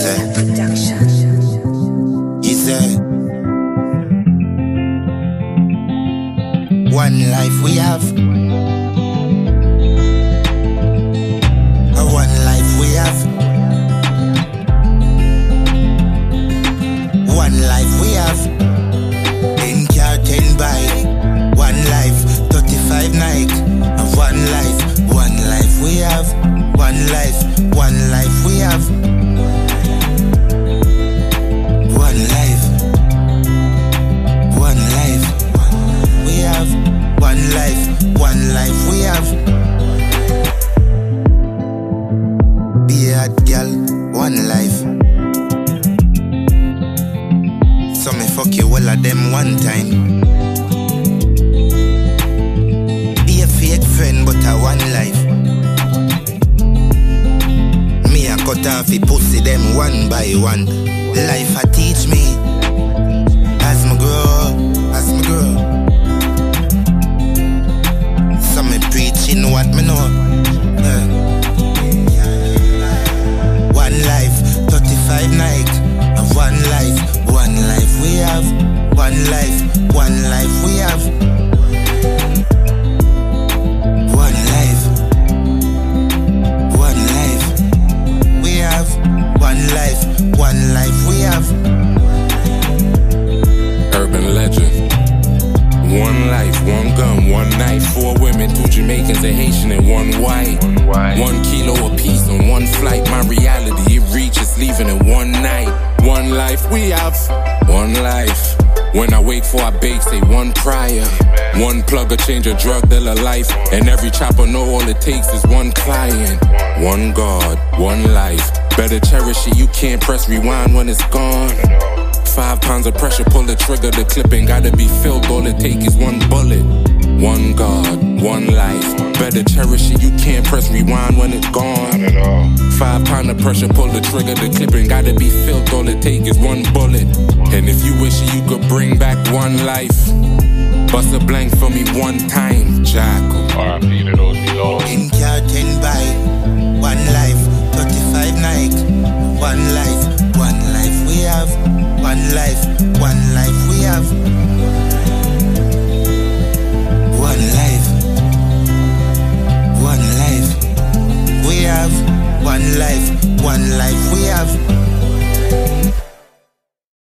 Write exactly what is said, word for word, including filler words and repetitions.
say, he say, one life we have, a one life we have, one life we have, ten car, ten bike, one life, thirty-five Nike, a one life, one life we have, one life, one life we have, one life, one life we have, one life, one life we have. Be a hot girl, one life. So me fuck you all of them one time. Be a fake friend but a one life. Me a cut off the pussy them one by one. Life a teach me as me grow, as me grow. So me preaching what me know. Yeah. One life, thirty-five Nike. One life, one life we have. One life, one life we have. One life, one life we have. One life, one life we have. Urban legend. One life, one gun, one knife, four women, two Jamaicans, a Haitian, and one white. One, white. One kilo apiece on one flight. My reality, it reaches leaving in one night. One life we have, one life. When I wake for I bake, say one prior. One plug or change a drug dealer life. And every chopper know all it takes is one client. One God, one life. Better cherish it, you can't press rewind when it's gone. Five pounds of pressure, pull the trigger, the clip ain't gotta be filled. All it take is one bullet. One God, one life. Better cherish it, you can't press rewind when it's gone. Not at all. Five pound of pressure, pull the trigger, the clip ain't gotta be filled. All it take is one bullet. And if you wish you could bring back one life, bust a blank for me one time, Jackal. R I P to those below. ten car, ten bike, one life, thirty-five Nike. One life, one life we have. One life,